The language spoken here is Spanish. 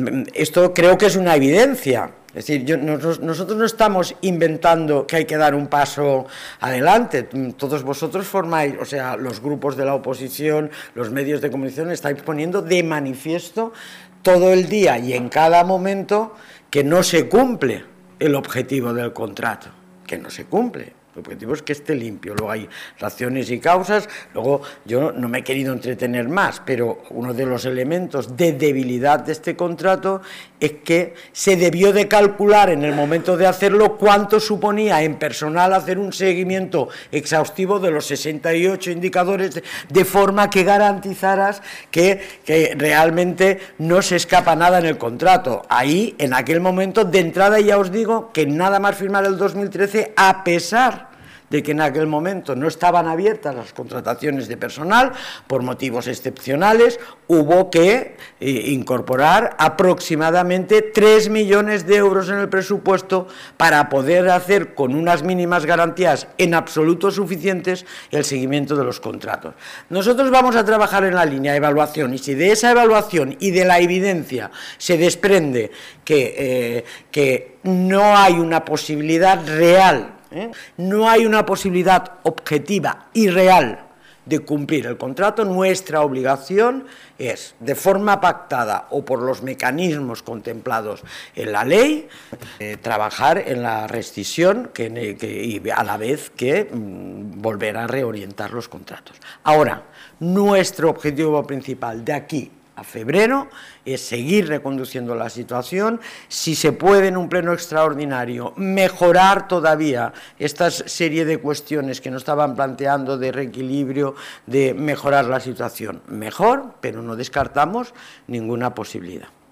Esto creo que es una evidencia. Es decir, nosotros no estamos inventando que hay que dar un paso adelante. Todos vosotros formáis, o sea, los grupos de la oposición, los medios de comunicación, estáis poniendo de manifiesto todo el día y en cada momento que no se cumple el objetivo del contrato, que no se cumple. El objetivo es que esté limpio, luego hay razones y causas, luego yo no me he querido entretener más, pero uno de los elementos de debilidad de este contrato es que se debió de calcular en el momento de hacerlo cuánto suponía en personal hacer un seguimiento exhaustivo de los 68 indicadores, de forma que garantizaras que realmente no se escapa nada en el contrato. Ahí, en aquel momento, de entrada ya os digo que nada más firmar el 2013, a pesar de que en aquel momento no estaban abiertas las contrataciones de personal, por motivos excepcionales, hubo que incorporar aproximadamente 3 millones de euros en el presupuesto para poder hacer con unas mínimas garantías en absoluto suficientes el seguimiento de los contratos. Nosotros vamos a trabajar en la línea de evaluación, y si de esa evaluación y de la evidencia se desprende que no hay una posibilidad real, no hay una posibilidad objetiva y real de cumplir el contrato, nuestra obligación es, de forma pactada o por los mecanismos contemplados en la ley, trabajar en la rescisión y a la vez que volver a reorientar los contratos. Ahora, nuestro objetivo principal de aquí a febrero es seguir reconduciendo la situación, si se puede en un pleno extraordinario mejorar todavía esta serie de cuestiones que nos estaban planteando de reequilibrio, de mejorar la situación, mejor, pero no descartamos ninguna posibilidad.